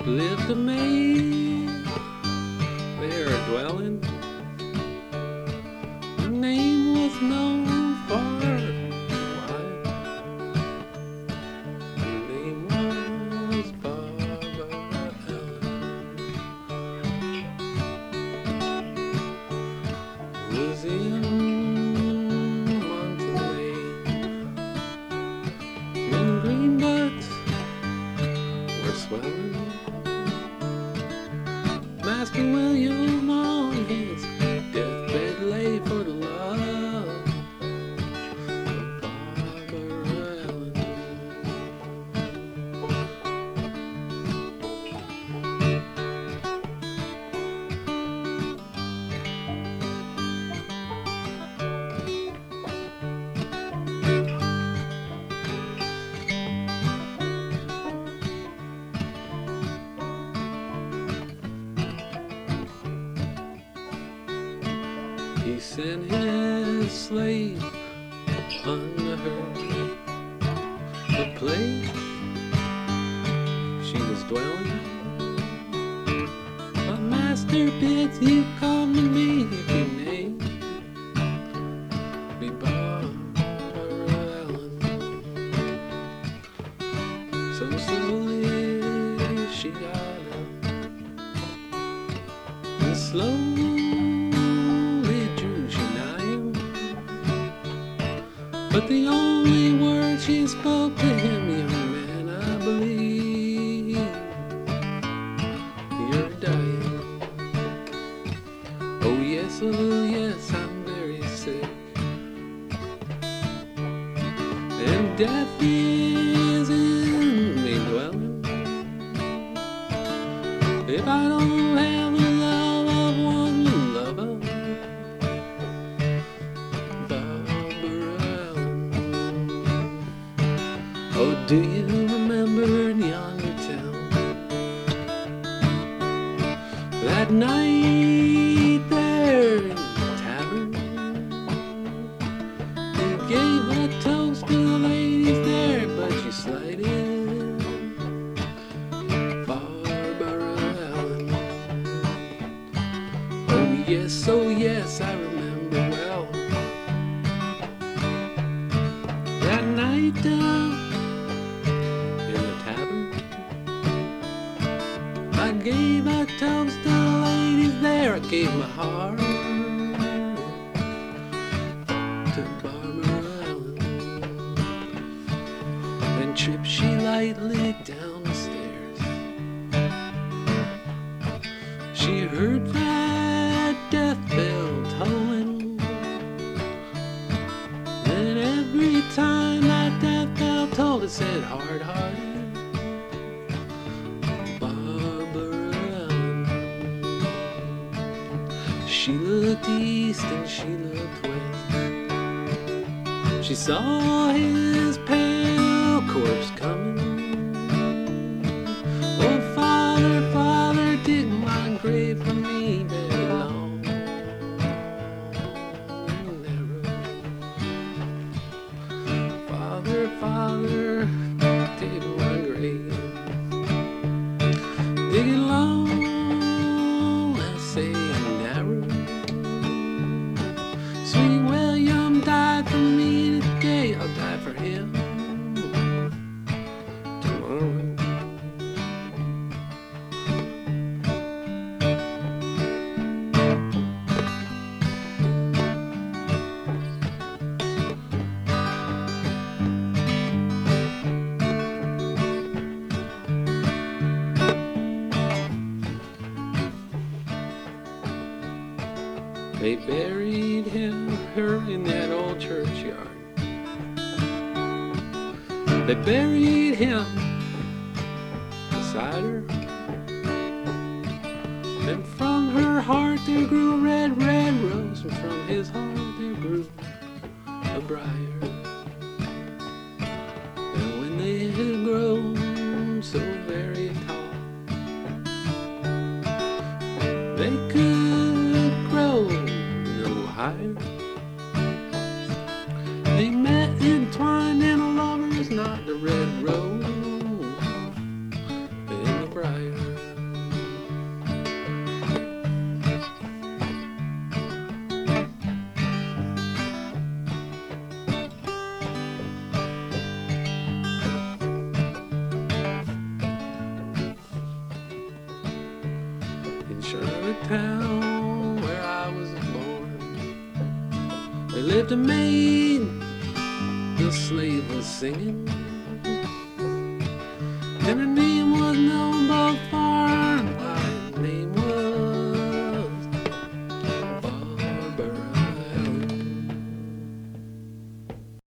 lived a maid there dwelling. Her name was known far and wide. Her name was Barbara Allen. Was in month of May when green buds were swelling. Master William on his deathbed lay for the love of Barbara Allen. He sent his slave unto her, the place she was dwelling. My master bids you come to me if you name me Barbara Allen. So slowly she got up and slowly but the only word she spoke to him, young man, I believe you're dying. Oh yes, I'm very sick, and death is in me dwelling. If I don't have the love of one lover, oh, do you remember in yonder town that night there in the tavern? You gave a toast to the ladies there, but you slighted Barbara Allen. Oh yes, I remember well that night down I gave a toast to the ladies there. I gave my heart to Barbara Allen. Then tripped she lightly down the stairs. She heard that death bell tolling. Then every time that death bell tolled, it said, hard-hearted She looked east and she looked west. She saw his pale corpse coming. Oh, Father, Father, dig my grave for me very long and narrow. Father, Father, dig my grave. Dig it long, I say, narrow. Sweet William died for me today, I'll die for him tomorrow. They buried her in that old churchyard. They buried him beside her. And from her heart there grew a red, red rose, and from his heart there grew a briar. And when they had grown so very tall, they could grow no higher. They met entwined in a lover's knot, the red rose and the briar. town where I was born, there lived a maid, the slave was singing, and her name